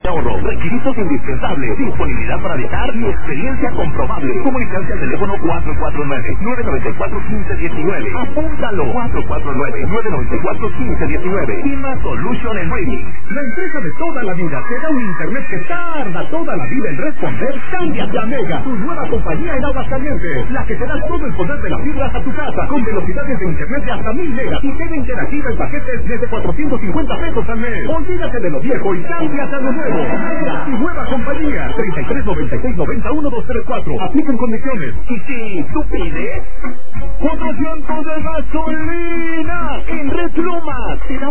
Ahorro, requisitos indispensables, disponibilidad para viajar y experiencia comprobable. Comunicarse al teléfono 449-994-1519. Apúntalo, 449-994-1519. Cima Solution en Reading. La empresa de toda la vida te da un internet que tarda toda la vida en responder. Cámbiate a Mega, tu nueva compañía en Aguascalientes, la que te da todo el poder de la fibra a tu casa, con velocidades de internet de hasta 1000 megas y TV interactiva en paquetes desde 450 pesos al mes. Olvídate de lo viejo y cámbiate a lo nuevo. Mega, tu nueva compañía. 3396901234. Aplican condiciones. Y si tú pides 400 de gasolina en Red Lomas, te da